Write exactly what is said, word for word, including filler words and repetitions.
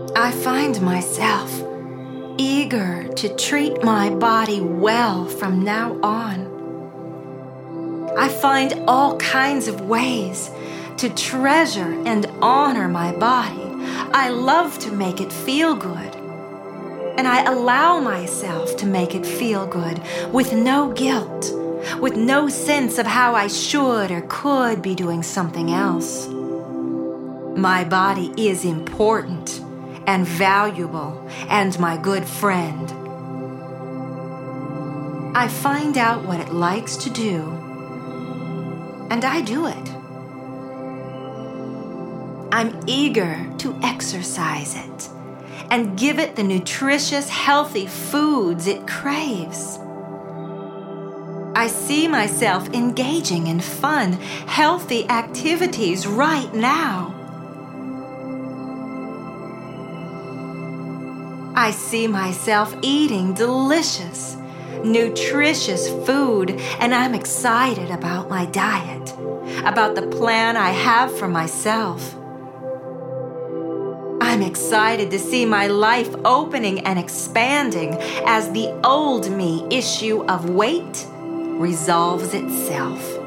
I find myself eager to treat my body well from now on. I find all kinds of ways to treasure and honor my body. I love to make it feel good, and I allow myself to make it feel good with no guilt, with no sense of how I should or could be doing something else. My body is important and valuable and my good friend. I find out what it likes to do, and I do it. I'm eager to exercise it and give it the nutritious, healthy foods it craves. I see myself engaging in fun, healthy activities right now. I see myself eating delicious, nutritious food, and I'm excited about my diet, about the plan I have for myself. I'm excited to see my life opening and expanding as the old me issue of weight resolves itself.